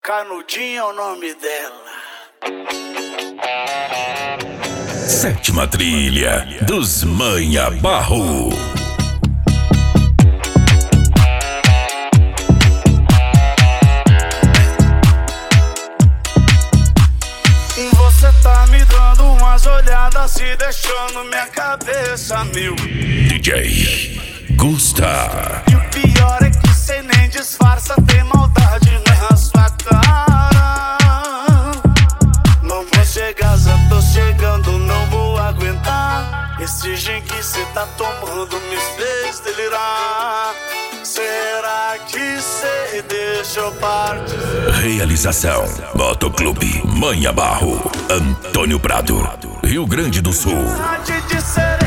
Canudinho é o nome dela. Sétima trilha dos Manha Barro. Você tá me dando umas olhadas, se deixando minha cabeça mil. DJ Gusta. E o pior é que cê nem disfarça, tem maldade na sua cara. Não vou chegar, já tô chegando, não vou aguentar. Esse gin que cê tá tomando me fez delirar. Será que cê deixa eu partir? Realização: Motoclube Manha Barro, Antônio Prado, Rio Grande do Sul. Vontade de ser